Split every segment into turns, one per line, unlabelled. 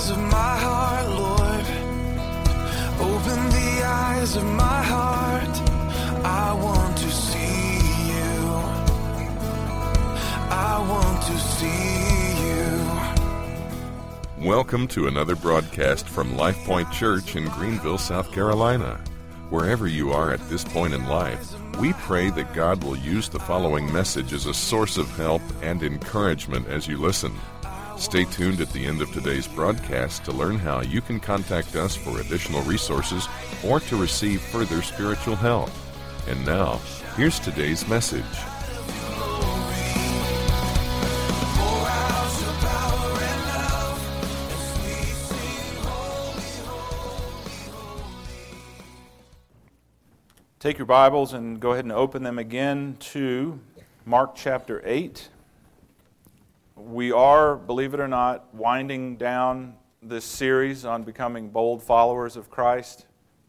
eyes of my heart, Lord. Open the eyes of my heart. I want to see you. I want to see you.
Welcome to another broadcast from Life Point Church in Greenville, South Carolina. Wherever you are at this point in life, we pray that God will use the following message as a source of help and encouragement as you listen. Stay tuned at the end of today's broadcast to learn how you can contact us for additional resources or to receive further spiritual help. And now, here's today's message.
Take your Bibles and go ahead and open them again to Mark chapter 8. We are, believe it or not, winding down this series on becoming bold followers of Christ.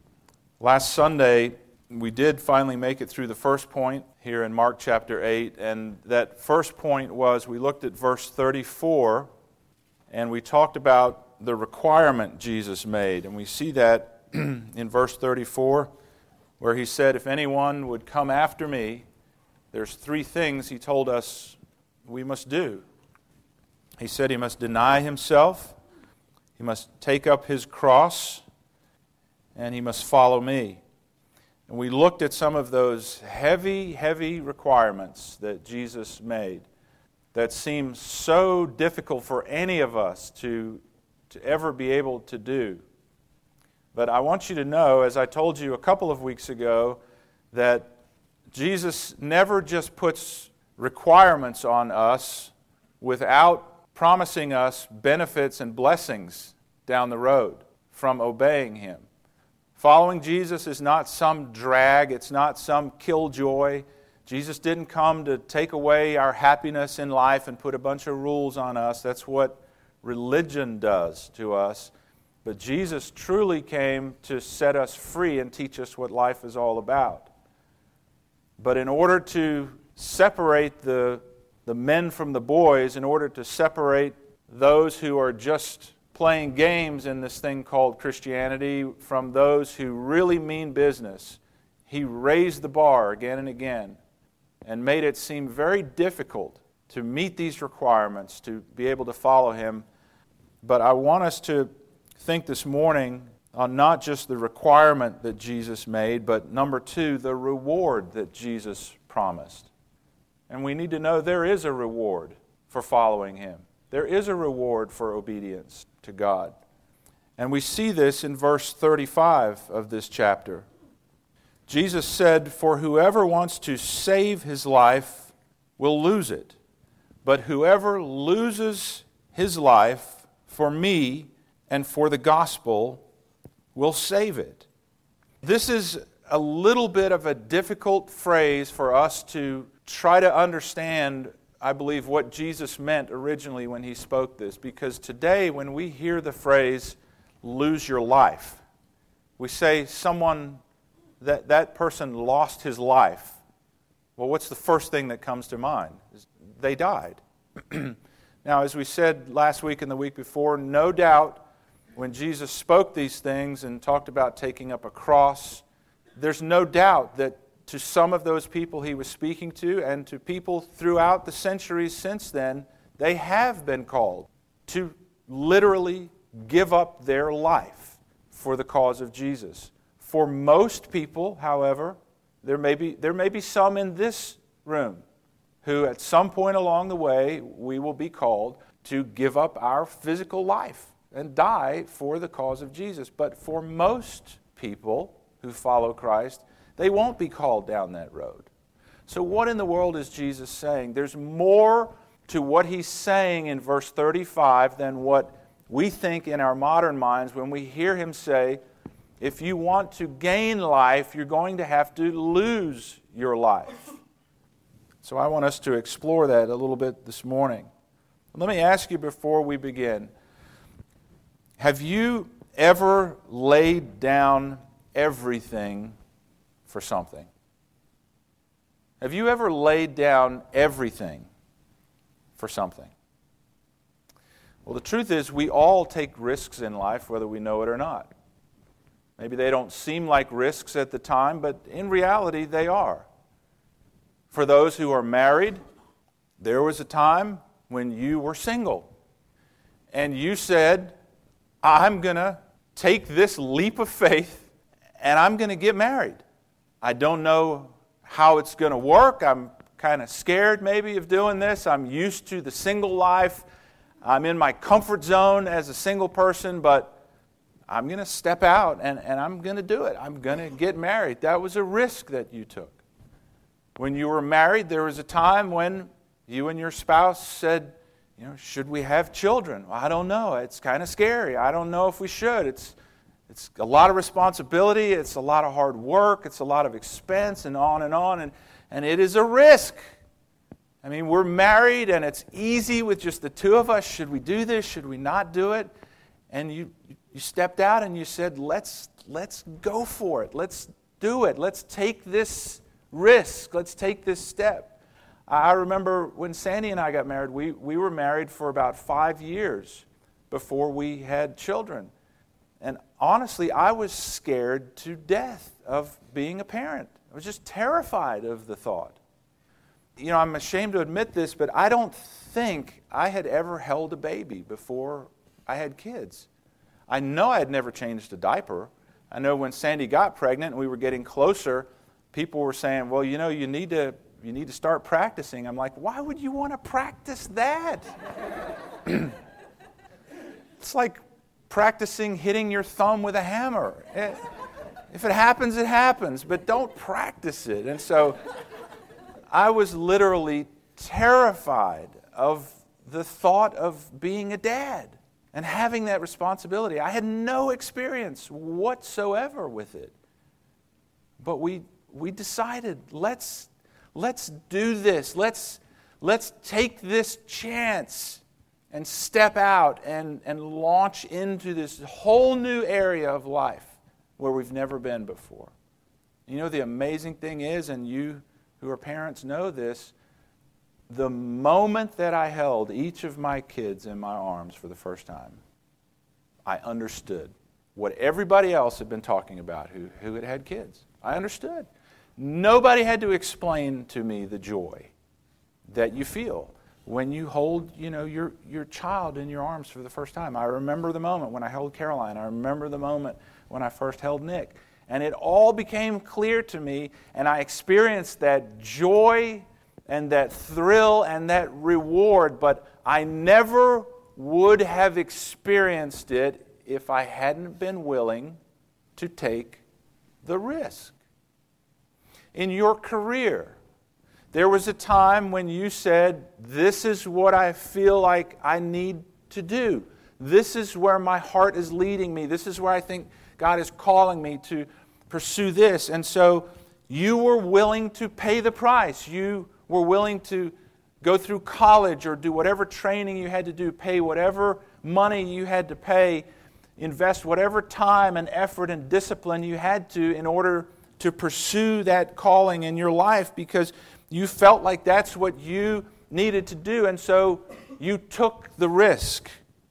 Last Sunday, we did finally make it through the first point here in Mark chapter 8, and that first point was we looked at verse 34, and we talked about the requirement Jesus made, and we see that in verse 34, where he said, if anyone would come after me, there's three things he told us we must do. He said he must deny himself, he must take up his cross, and he must follow me. And we looked at some of those heavy, heavy requirements that Jesus made that seem so difficult for any of us to ever be able to do. But I want you to know, as I told you a couple of weeks ago, that Jesus never just puts requirements on us without promising us benefits and blessings down the road from obeying Him. Following Jesus is not some drag, it's not some killjoy. Jesus didn't come to take away our happiness in life and put a bunch of rules on us. That's what religion does to us. But Jesus truly came to set us free and teach us what life is all about. But in order to separate the men from the boys, in order to separate those who are just playing games in this thing called Christianity from those who really mean business, He raised the bar again and again and made it seem very difficult to meet these requirements, to be able to follow Him. But I want us to think this morning on not just the requirement that Jesus made, but number two, the reward that Jesus promised. And we need to know there is a reward for following Him. There is a reward for obedience to God. And we see this in verse 35 of this chapter. Jesus said, "For whoever wants to save his life will lose it, but whoever loses his life for me and for the gospel will save it." This is a little bit of a difficult phrase for us to try to understand, I believe, what Jesus meant originally when He spoke this. Because today, when we hear the phrase, lose your life, we say someone, that person lost his life. Well, what's the first thing that comes to mind? They died. Now, as we said last week and the week before, no doubt, when Jesus spoke these things and talked about taking up a cross, there's no doubt that to some of those people He was speaking to and to people throughout the centuries since then, they have been called to literally give up their life for the cause of Jesus. For most people, however, there may be some in this room who at some point along the way we will be called to give up our physical life and die for the cause of Jesus. But for most people who follow Christ, they won't be called down that road. So what in the world is Jesus saying? There's more to what He's saying in verse 35 than what we think in our modern minds when we hear Him say, if you want to gain life, you're going to have to lose your life. So I want us to explore that a little bit this morning. Let me ask you before we begin, have you ever laid down everything for something? Have you ever laid down everything for something? Well, the truth is we all take risks in life, whether we know it or not. Maybe they don't seem like risks at the time, but in reality they are. For those who are married, there was a time when you were single. And you said, I'm going to take this leap of faith and I'm going to get married. I don't know how it's going to work. I'm kind of scared maybe of doing this. I'm used to the single life. I'm in my comfort zone as a single person, but I'm going to step out and I'm going to do it. I'm going to get married. That was a risk that you took. When you were married, there was a time when you and your spouse said, should we have children? Well, I don't know. It's kind of scary. I don't know if we should. It's a lot of responsibility. It's a lot of hard work. It's a lot of expense and on. And it is a risk. I mean, we're married and it's easy with just the two of us. Should we do this? Should we not do it? And you stepped out and you said, let's go for it. Let's do it. Let's take this risk. Let's take this step. I remember when Sandy and I got married, we were married for about 5 years before we had children. And honestly, I was scared to death of being a parent. I was just terrified of the thought. I'm ashamed to admit this, but I don't think I had ever held a baby before I had kids. I know I had never changed a diaper. I know when Sandy got pregnant and we were getting closer, people were saying, well, you need to start practicing. I'm like, why would you want to practice that? It's like practicing hitting your thumb with a hammer. If it happens, it happens, but don't practice it. And so I was literally terrified of the thought of being a dad and having that responsibility. I had no experience whatsoever with it. But we decided, let's do this. Let's take this chance and step out and launch into this whole new area of life where we've never been before. The amazing thing is, and you who are parents know this, the moment that I held each of my kids in my arms for the first time, I understood what everybody else had been talking about who had had kids. I understood. Nobody had to explain to me the joy that you feel when you hold, your child in your arms for the first time. I remember the moment when I held Caroline. I remember the moment when I first held Nick. And it all became clear to me, and I experienced that joy and that thrill and that reward, but I never would have experienced it if I hadn't been willing to take the risk. In your career, there was a time when you said, this is what I feel like I need to do. This is where my heart is leading me. This is where I think God is calling me to pursue this. And so you were willing to pay the price. You were willing to go through college or do whatever training you had to do, pay whatever money you had to pay, invest whatever time and effort and discipline you had to in order to pursue that calling in your life because you felt like that's what you needed to do. And so you took the risk.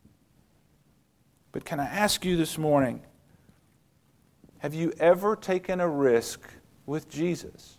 But can I ask you this morning, have you ever taken a risk with Jesus?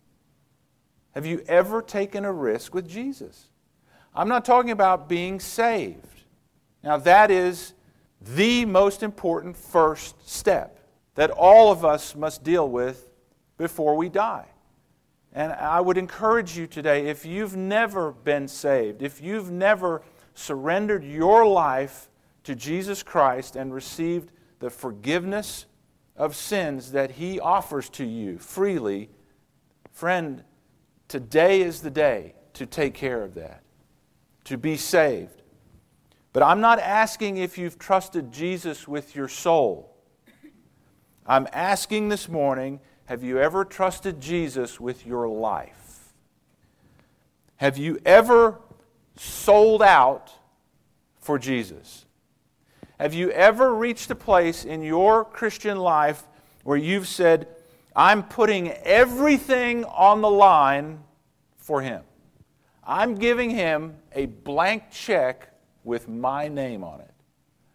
Have you ever taken a risk with Jesus? I'm not talking about being saved. Now that is the most important first step that all of us must deal with before we die. And I would encourage you today, if you've never been saved, if you've never surrendered your life to Jesus Christ and received the forgiveness of sins that He offers to you freely, friend, today is the day to take care of that, to be saved. But I'm not asking if you've trusted Jesus with your soul. I'm asking this morning, have you ever trusted Jesus with your life? Have you ever sold out for Jesus? Have you ever reached a place in your Christian life where you've said, I'm putting everything on the line for Him. I'm giving Him a blank check with my name on it.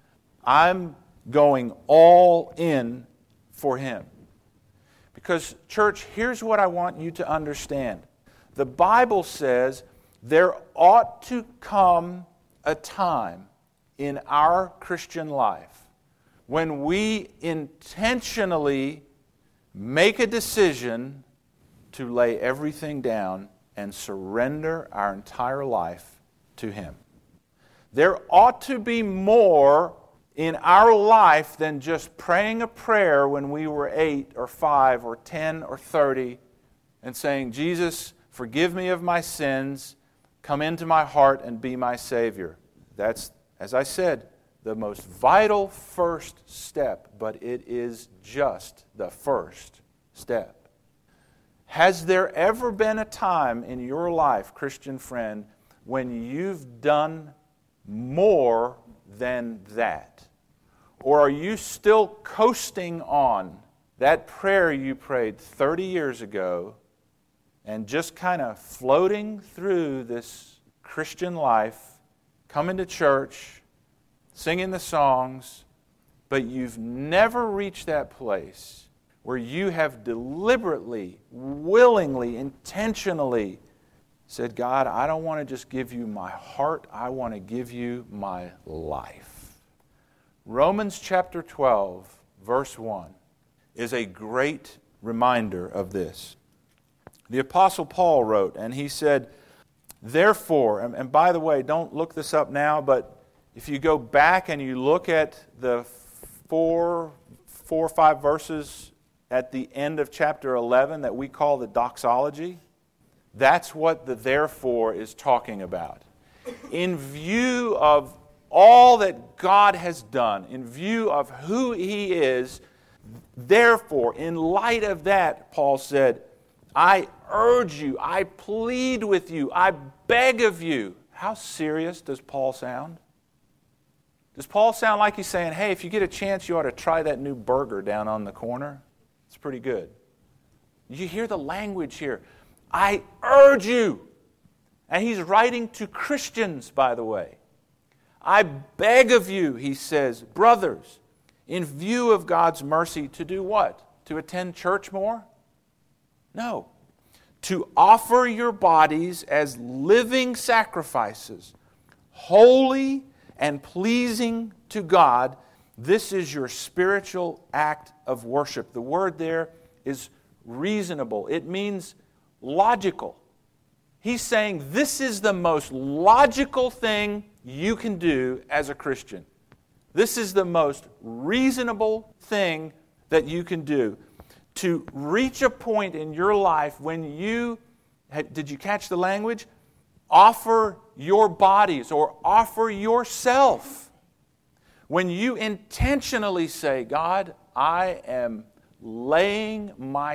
I'm going all in for Him. Because, church, here's what I want you to understand. The Bible says there ought to come a time in our Christian life when we intentionally make a decision to lay everything down and surrender our entire life to Him. There ought to be more in our life than just praying a prayer when we were 8 or 5 or 10 or 30 and saying, Jesus, forgive me of my sins, come into my heart and be my Savior. That's, as I said, the most vital first step, but it is just the first step. Has there ever been a time in your life, Christian friend, when you've done more than that? Or are you still coasting on that prayer you prayed 30 years ago and just kind of floating through this Christian life, coming to church, singing the songs, but you've never reached that place where you have deliberately, willingly, intentionally said, God, I don't want to just give you my heart, I want to give you my life. Romans chapter 12, verse 1, is a great reminder of this. The Apostle Paul wrote, and he said, therefore, and by the way, don't look this up now, but if you go back and you look at the four or five verses at the end of chapter 11 that we call the doxology, that's what the therefore is talking about. In view of all that God has done, in view of who He is, therefore, in light of that, Paul said, I urge you, I plead with you, I beg of you. How serious does Paul sound? Does Paul sound like he's saying, hey, if you get a chance, you ought to try that new burger down on the corner? It's pretty good. You hear the language here. I urge you. And he's writing to Christians, by the way. I beg of you, he says, brothers, in view of God's mercy, to do what? To attend church more? No. To offer your bodies as living sacrifices, holy and pleasing to God. This is your spiritual act of worship. The word there is reasonable. It means logical. He's saying this is the most logical thing you can do as a Christian. This is the most reasonable thing that you can do. To reach a point in your life when you, did you catch the language? Offer your bodies or offer yourself. When you intentionally say, God, I am laying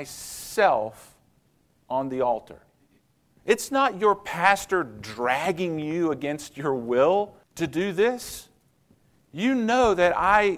myself on the altar. It's not your pastor dragging you against your will to do this. You know that I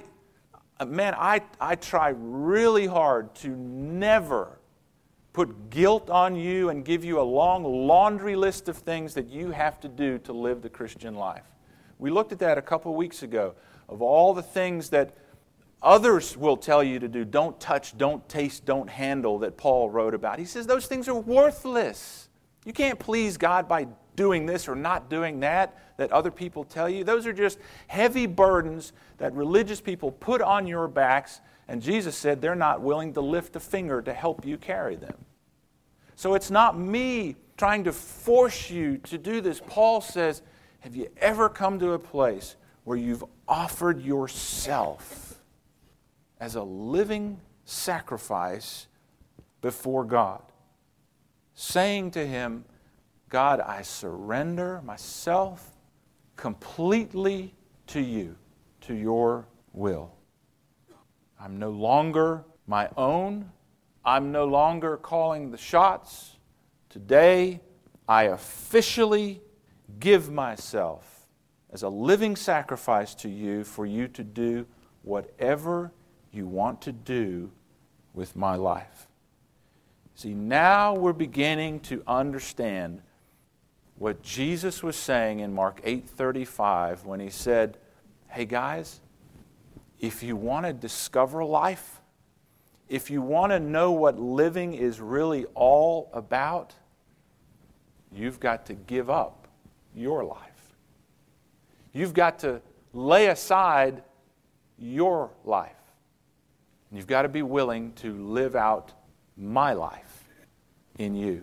try really hard to never put guilt on you and give you a long laundry list of things that you have to do to live the Christian life. We looked at that a couple of weeks ago, of all the things that others will tell you to do. Don't touch, don't taste, don't handle, that Paul wrote about. He says those things are worthless. You can't please God by doing this or not doing that other people tell you. Those are just heavy burdens that religious people put on your backs, and Jesus said they're not willing to lift a finger to help you carry them. So it's not me trying to force you to do this. Paul says, have you ever come to a place where you've offered yourself as a living sacrifice before God, saying to Him, God, I surrender myself completely to you, to your will. I'm no longer my own. I'm no longer calling the shots. Today, I officially give myself as a living sacrifice to you for you to do whatever you want to do with my life. See, now we're beginning to understand what Jesus was saying in Mark 8:35 when he said, hey guys, if you want to discover life, if you want to know what living is really all about, you've got to give up your life. You've got to lay aside your life. And you've got to be willing to live out my life in you.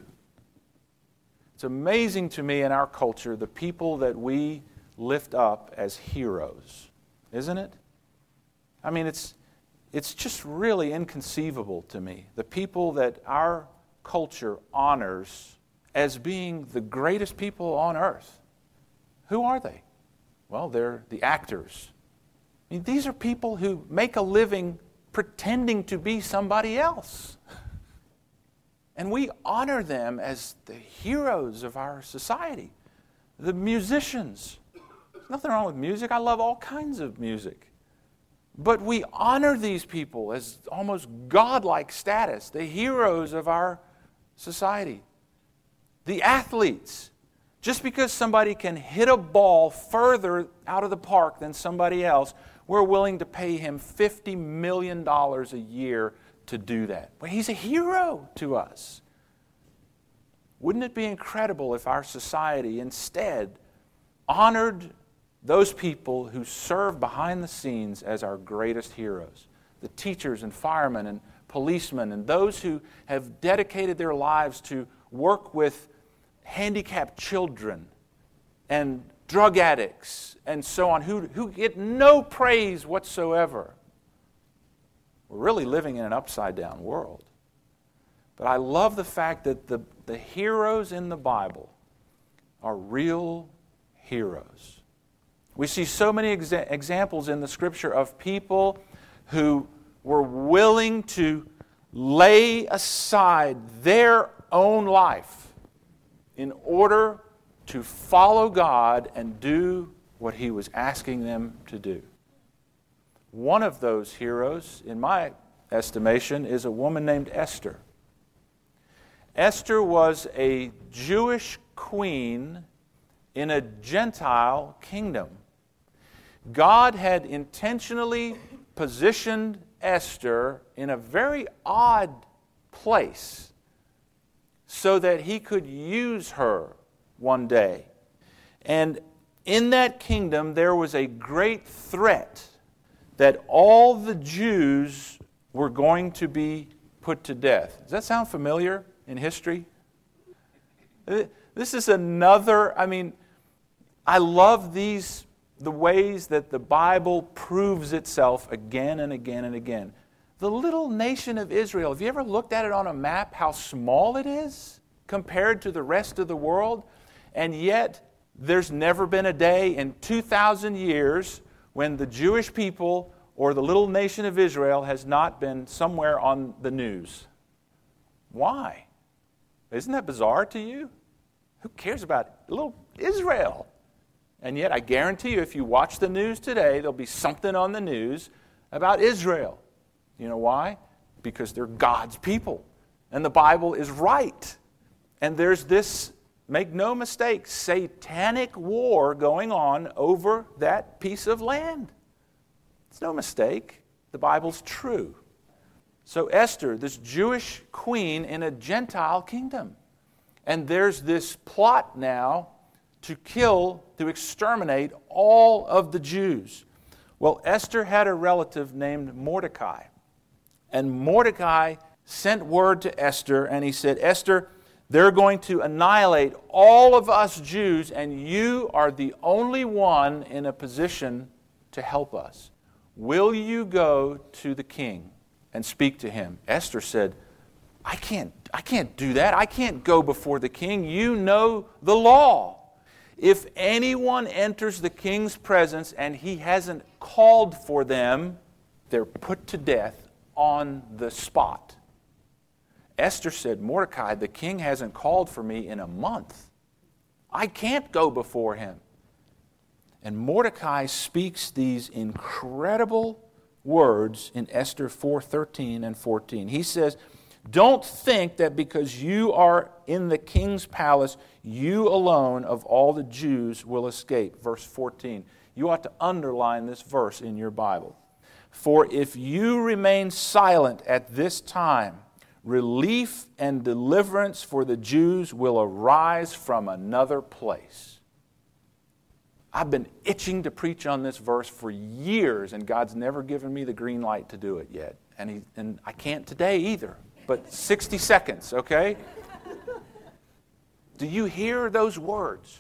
It's amazing to me in our culture the people that we lift up as heroes, isn't it? I mean, it's just really inconceivable to me. The people that our culture honors as being the greatest people on earth. Who are they? Well, they're the actors. I mean, these are people who make a living pretending to be somebody else. And we honor them as the heroes of our society. The musicians. There's nothing wrong with music. I love all kinds of music. But we honor these people as almost godlike status, the heroes of our society. The athletes. Just because somebody can hit a ball further out of the park than somebody else, we're willing to pay him $50 million a year to do that. But he's a hero to us. Wouldn't it be incredible if our society instead honored those people who serve behind the scenes as our greatest heroes? The teachers and firemen and policemen and those who have dedicated their lives to work with handicapped children and drug addicts and so on, who get no praise whatsoever. We're really living in an upside-down world. But I love the fact that the heroes in the Bible are real heroes. We see so many examples in the Scripture of people who were willing to lay aside their own life in order to follow God and do what He was asking them to do. One of those heroes, in my estimation, is a woman named Esther. Esther was a Jewish queen in a Gentile kingdom. God had intentionally positioned Esther in a very odd place so that He could use her one day. And in that kingdom there was a great threat that all the Jews were going to be put to death. Does that sound familiar in history? This is another, I love the ways that the Bible proves itself again and again and again. The little nation of Israel, have you ever looked at it on a map, how small it is compared to the rest of the world? And yet, there's never been a day in 2,000 years when the Jewish people or the little nation of Israel has not been somewhere on the news. Why? Isn't that bizarre to you? Who cares about little Israel? And yet, I guarantee you, if you watch the news today, there'll be something on the news about Israel. You know why? Because they're God's people. And the Bible is right. And there's this, make no mistake, satanic war going on over that piece of land. It's no mistake. The Bible's true. So Esther, this Jewish queen in a Gentile kingdom. And there's this plot now to exterminate all of the Jews. Well, Esther had a relative named Mordecai. And Mordecai sent word to Esther, and he said, Esther, they're going to annihilate all of us Jews, and you are the only one in a position to help us. Will you go to the king and speak to him? Esther said, I can't do that. I can't go before the king. You know the law. If anyone enters the king's presence and he hasn't called for them, they're put to death on the spot. Esther said, Mordecai, the king hasn't called for me in a month. I can't go before him. And Mordecai speaks these incredible words in Esther 4:13 and 14. He says, Don't think that because you are in the king's palace, you alone of all the Jews will escape. Verse 14. You ought to underline this verse in your Bible. For if you remain silent at this time, relief and deliverance for the Jews will arise from another place. I've been itching to preach on this verse for years, and God's never given me the green light to do it yet. And I can't today either. But 60 seconds, okay? Do you hear those words?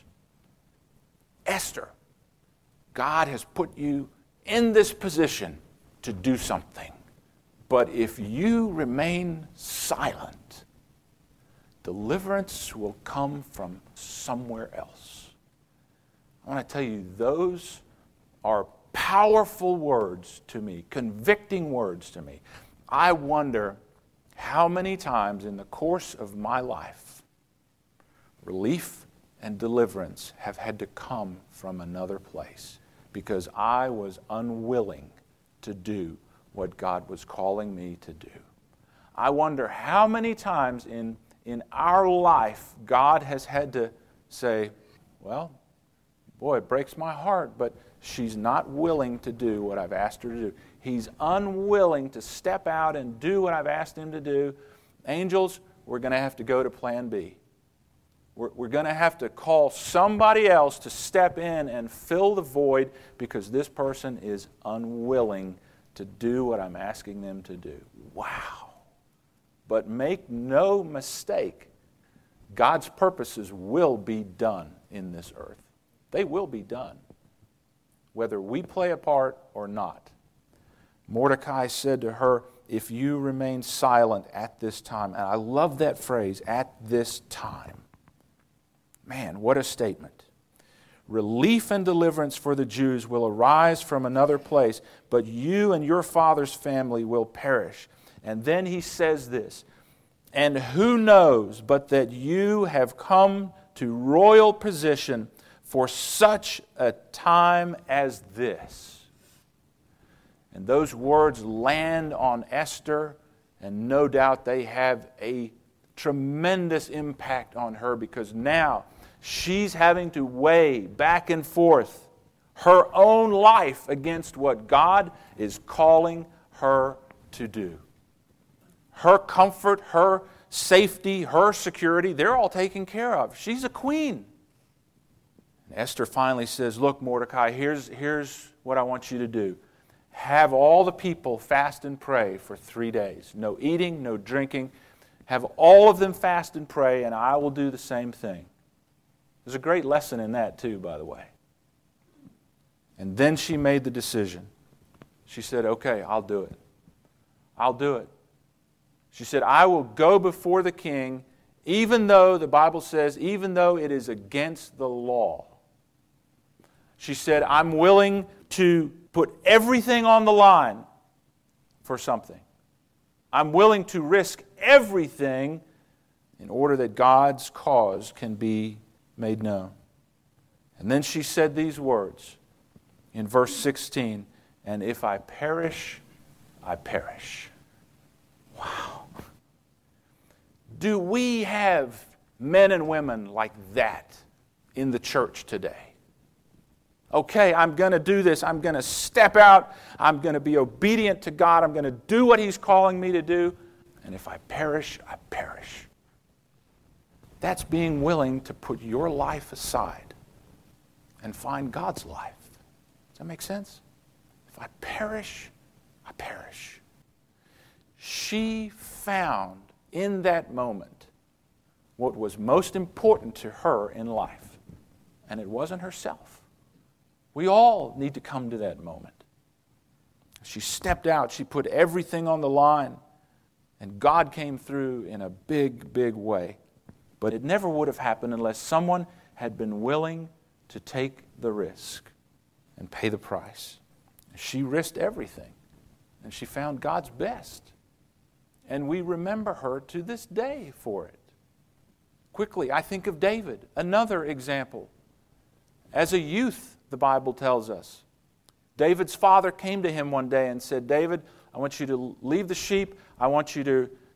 Esther, God has put you in this position to do something. But if you remain silent, deliverance will come from somewhere else. I want to tell you, those are powerful words to me, convicting words to me. I wonder how many times in the course of my life, relief and deliverance have had to come from another place because I was unwilling to do what God was calling me to do. I wonder how many times in our life God has had to say, well, boy, it breaks my heart, but she's not willing to do what I've asked her to do. He's unwilling to step out and do what I've asked him to do. Angels, we're going to have to go to plan B. We're going to have to call somebody else to step in and fill the void because this person is unwilling to do what I'm asking them to do. Wow. But make no mistake, God's purposes will be done in this earth. They will be done, whether we play a part or not. Mordecai said to her, if you remain silent at this time, and I love that phrase, at this time. Man, what a statement. Relief and deliverance for the Jews will arise from another place, but you and your father's family will perish. And then he says this, and who knows but that you have come to royal position for such a time as this. And those words land on Esther, and no doubt they have a tremendous impact on her because now she's having to weigh back and forth her own life against what God is calling her to do. Her comfort, her safety, her security, they're all taken care of. She's a queen. And Esther finally says, look, Mordecai, here's what I want you to do. Have all the people fast and pray for 3 days. No eating, no drinking. Have all of them fast and pray, and I will do the same thing. There's a great lesson in that too, by the way. And then she made the decision. She said, okay, I'll do it. I'll do it. She said, I will go before the king, even though, the Bible says, even though it is against the law. She said, I'm willing to put everything on the line for something. I'm willing to risk everything in order that God's cause can be made known. And then she said these words in verse 16, and if I perish, I perish. Wow. Do we have men and women like that in the church today? Okay, I'm going to do this. I'm going to step out. I'm going to be obedient to God. I'm going to do what He's calling me to do. And if I perish, I perish. That's being willing to put your life aside and find God's life. Does that make sense? If I perish, I perish. She found in that moment what was most important to her in life, and it wasn't herself. We all need to come to that moment. She stepped out. She put everything on the line. And God came through in a big, big way. But it never would have happened unless someone had been willing to take the risk and pay the price. She risked everything. And she found God's best. And we remember her to this day for it. Quickly, I think of David, another example. As a youth, the Bible tells us, David's father came to him one day and said, David, I want you to leave the sheep. I want you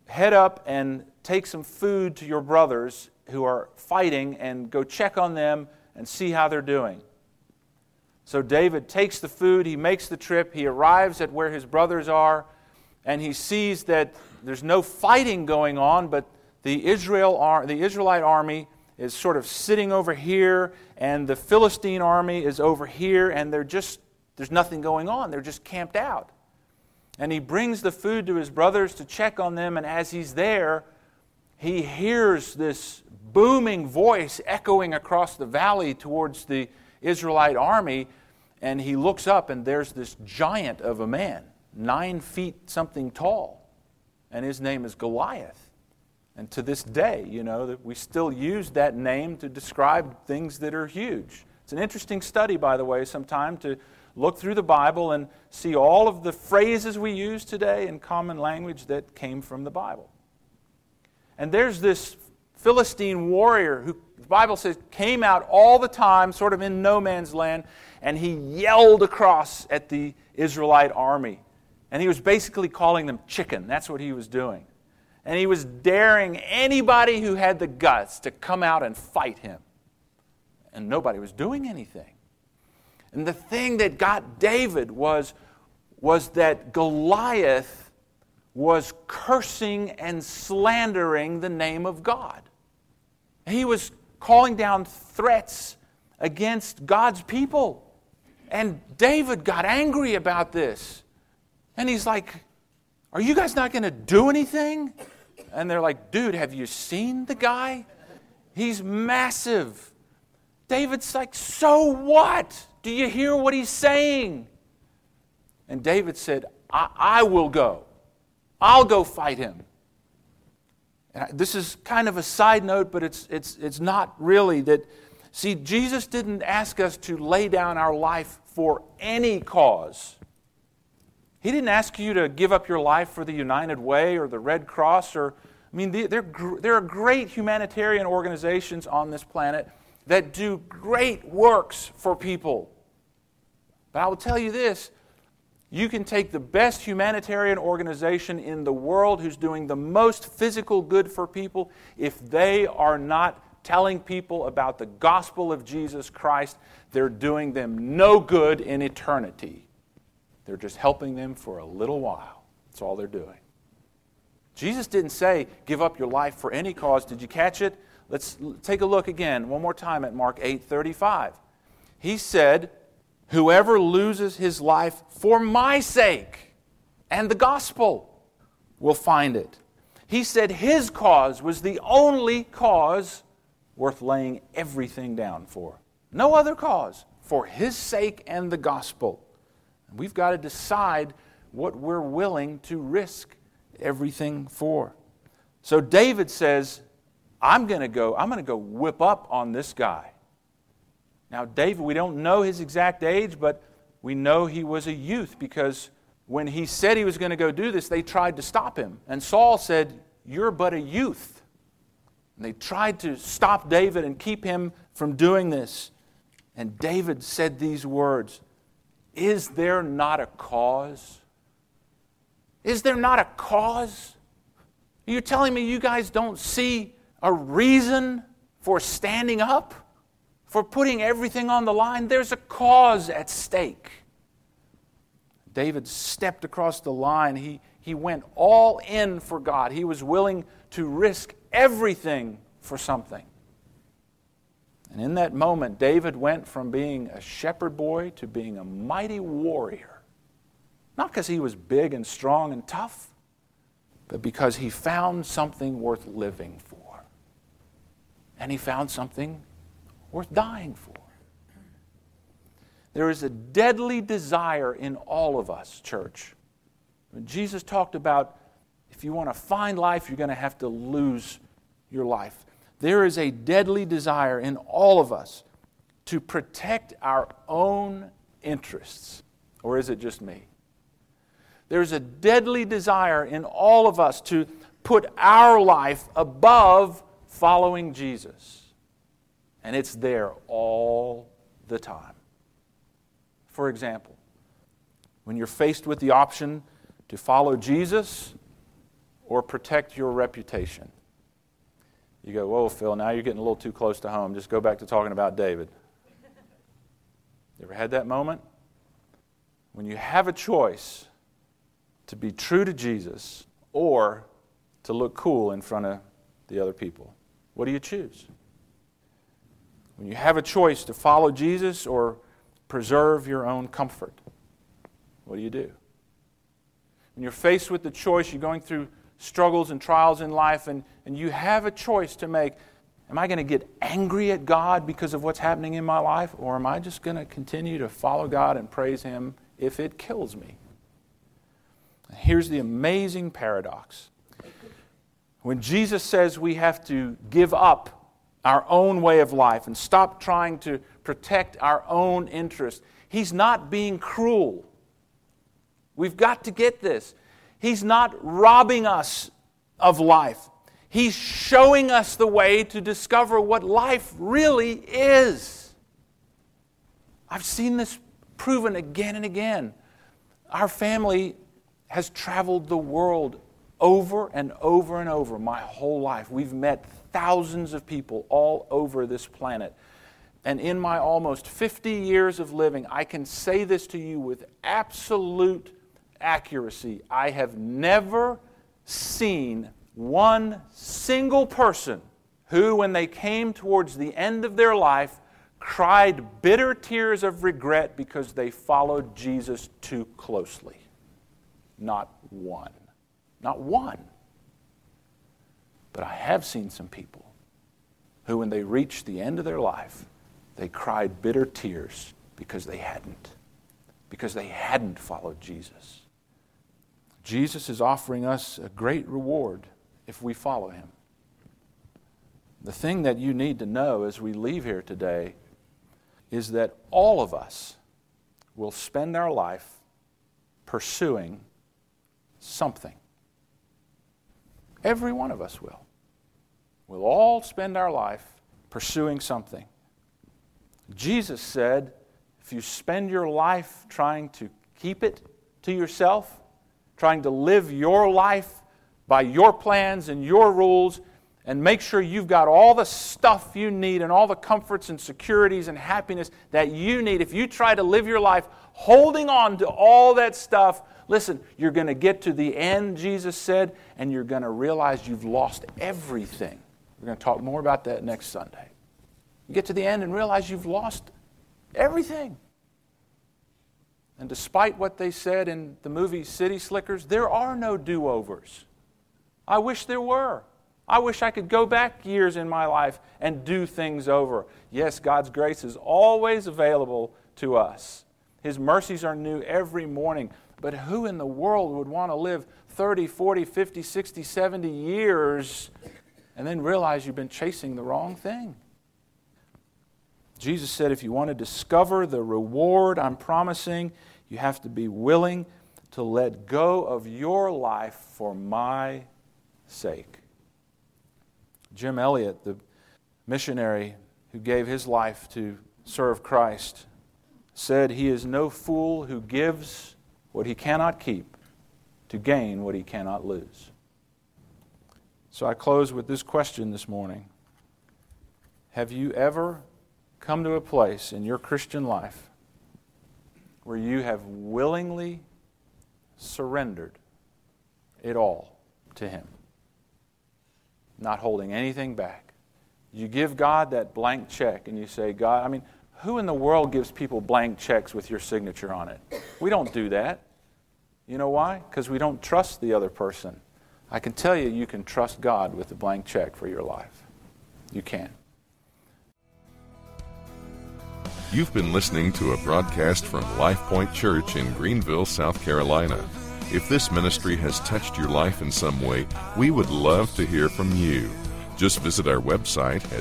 head up and take some food to your brothers who are fighting and go check on them and see how they're doing. So David takes the food, he makes the trip, he arrives at where his brothers are, and he sees that there's no fighting going on, but the Israelite army is sort of sitting over here, and the Philistine army is over here, and there's nothing going on. They're just camped out. And he brings the food to his brothers to check on them, and as he's there, he hears this booming voice echoing across the valley towards the Israelite army, and he looks up, and there's this giant of a man, 9 feet something tall, and his name is Goliath. And to this day, we still use that name to describe things that are huge. It's an interesting study, by the way, sometime to look through the Bible and see all of the phrases we use today in common language that came from the Bible. And there's this Philistine warrior who, the Bible says, came out all the time, sort of in no man's land, and he yelled across at the Israelite army. And he was basically calling them chicken. That's what he was doing. And he was daring anybody who had the guts to come out and fight him. And nobody was doing anything. And the thing that got David was that Goliath was cursing and slandering the name of God. He was calling down threats against God's people. And David got angry about this. And he's like, "Are you guys not going to do anything?" And they're like, "Dude, have you seen the guy? He's massive." David's like, "So what? Do you hear what he's saying?" And David said, I will go. I'll go fight him. And this is kind of a side note, but it's not really that. See, Jesus didn't ask us to lay down our life for any cause. He didn't ask you to give up your life for the United Way or the Red Cross. There are great humanitarian organizations on this planet that do great works for people. But I will tell you this, you can take the best humanitarian organization in the world who's doing the most physical good for people. If they are not telling people about the gospel of Jesus Christ, they're doing them no good in eternity. They're just helping them for a little while. That's all they're doing. Jesus didn't say, give up your life for any cause. Did you catch it? Let's take a look again, one more time at Mark 8:35. He said, whoever loses his life for my sake and the gospel will find it. He said his cause was the only cause worth laying everything down for. No other cause. For his sake and the gospel. We've got to decide what we're willing to risk everything for. So David says, I'm going to go whip up on this guy. Now David, we don't know his exact age, but we know he was a youth because when he said he was going to go do this, they tried to stop him. And Saul said, you're but a youth. And they tried to stop David and keep him from doing this. And David said these words, is there not a cause? Is there not a cause? Are you telling me you guys don't see a reason for standing up? For putting everything on the line? There's a cause at stake. David stepped across the line. He went all in for God. He was willing to risk everything for something. And in that moment, David went from being a shepherd boy to being a mighty warrior. Not because he was big and strong and tough, but because he found something worth living for. And he found something worth dying for. There is a deadly desire in all of us, church. When Jesus talked about if you want to find life, you're going to have to lose your life. There is a deadly desire in all of us to protect our own interests. Or is it just me? There's a deadly desire in all of us to put our life above following Jesus. And it's there all the time. For example, when you're faced with the option to follow Jesus or protect your reputation? You go, whoa, Phil, now you're getting a little too close to home. Just go back to talking about David. You ever had that moment? When you have a choice to be true to Jesus or to look cool in front of the other people, what do you choose? When you have a choice to follow Jesus or preserve your own comfort, what do you do? When you're faced with the choice, you're going through struggles and trials in life, and you have a choice to make. Am I going to get angry at God because of what's happening in my life, or am I just going to continue to follow God and praise Him if it kills me? Here's the amazing paradox. When Jesus says we have to give up our own way of life and stop trying to protect our own interests, He's not being cruel. We've got to get this. He's not robbing us of life. He's showing us the way to discover what life really is. I've seen this proven again and again. Our family has traveled the world over and over and over my whole life. We've met thousands of people all over this planet. And in my almost 50 years of living, I can say this to you with absolute accuracy. I have never seen one single person who, when they came towards the end of their life, cried bitter tears of regret because they followed Jesus too closely. Not one. Not one. But I have seen some people who, when they reached the end of their life, they cried bitter tears because they hadn't followed Jesus. Jesus is offering us a great reward if we follow Him. The thing that you need to know as we leave here today is that all of us will spend our life pursuing something. Every one of us will. We'll all spend our life pursuing something. Jesus said, if you spend your life trying to keep it to yourself, trying to live your life by your plans and your rules, and make sure you've got all the stuff you need and all the comforts and securities and happiness that you need. If you try to live your life holding on to all that stuff, listen, you're going to get to the end, Jesus said, and you're going to realize you've lost everything. We're going to talk more about that next Sunday. You get to the end and realize you've lost everything. And despite what they said in the movie City Slickers, there are no do-overs. I wish there were. I wish I could go back years in my life and do things over. Yes, God's grace is always available to us. His mercies are new every morning. But who in the world would want to live 30, 40, 50, 60, 70 years and then realize you've been chasing the wrong thing? Jesus said, if you want to discover the reward I'm promising, you have to be willing to let go of your life for my sake. Jim Elliot, the missionary who gave his life to serve Christ, said he is no fool who gives what he cannot keep to gain what he cannot lose. So I close with this question this morning. Have you ever come to a place in your Christian life where you have willingly surrendered it all to Him, not holding anything back? You give God that blank check and you say, God, who in the world gives people blank checks with your signature on it? We don't do that. You know why? Because we don't trust the other person. I can tell you, you can trust God with a blank check for your life. You can.
You've been listening to a broadcast from Life Point Church in Greenville, South Carolina. If this ministry has touched your life in some way, we would love to hear from you. Just visit our website at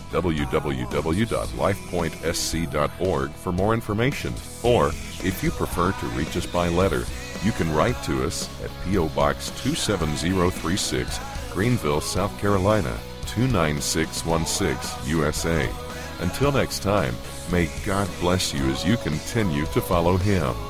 www.lifepointsc.org for more information. Or, if you prefer to reach us by letter, you can write to us at P.O. Box 27036, Greenville, South Carolina, 29616, USA. Until next time, may God bless you as you continue to follow Him.